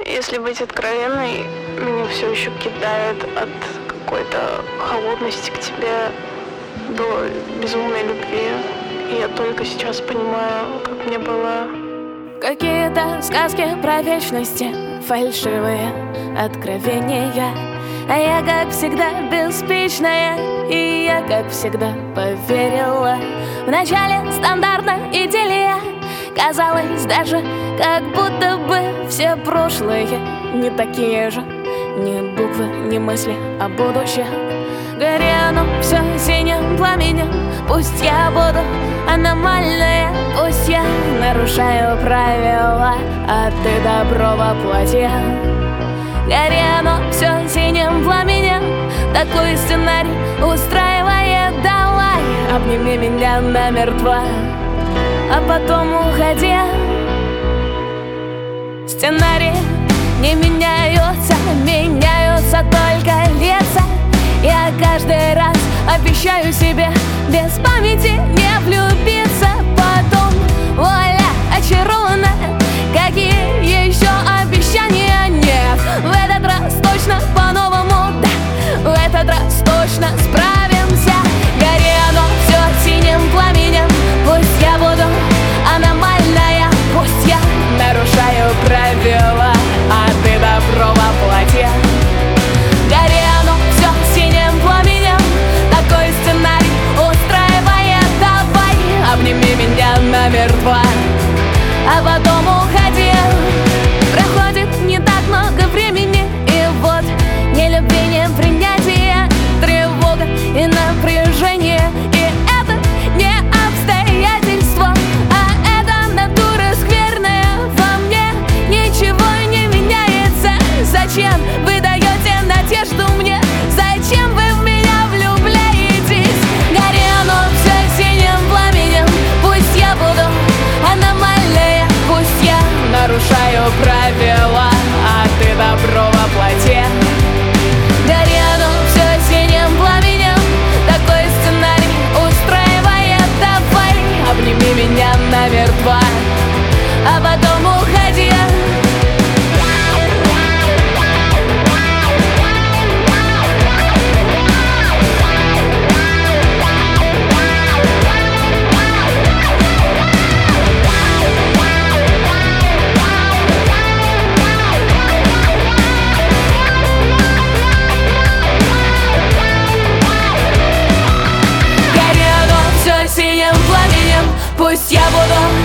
Если быть откровенной, меня все еще кидает от какой-то холодности к тебе до безумной любви. И я только сейчас понимаю, как мне было. Какие-то сказки про вечности, фальшивые откровения. А я, как всегда, беспечная, и я, как всегда, поверила. Вначале стандартно идиллия, казалось даже, как будто бы все прошлые не такие же. Ни буквы, ни мысли о будущем. Горя все синим пламенем. Пусть я буду аномальная, пусть я нарушаю правила, а ты добро воплоти. Горя все синим пламенем. Такой сценарий устраивает. Давай, обними меня намертво, а потом уходи. Сценарии не меняются, меняются только лица. Я каждый раз обещаю себе без памяти не влюбиться. Потом, вуаля, очарована. Какие еще обещания нет? В этот раз точно по-новому, да, в этот раз точно справимся. Гори оно все синим пламенем. Пусть я буду аномальная, пусть я нарушаю правила, а ты добро воплоти. Гори оно все синим пламенем. Такой сценарий устраивает. Давай, обними меня намертво, а потом уходи. Проходит не так много времени, и вот ни любви, ни принятия, тревога и напряжение. И это не обстоятельство, а это натура скверная во мне. Ничего не меняется. Зачем вы даете надежду мне? Зачем вы в меня влюбляетесь? Гори оно все синим пламенем. Пусть я буду аномальная, пусть я нарушаю правила, а ты добро воплоти. Гори оно все синим пламенем. Такой сценарий устраивает. Давай, обними меня намертво, а потом уходи. Пусть я буду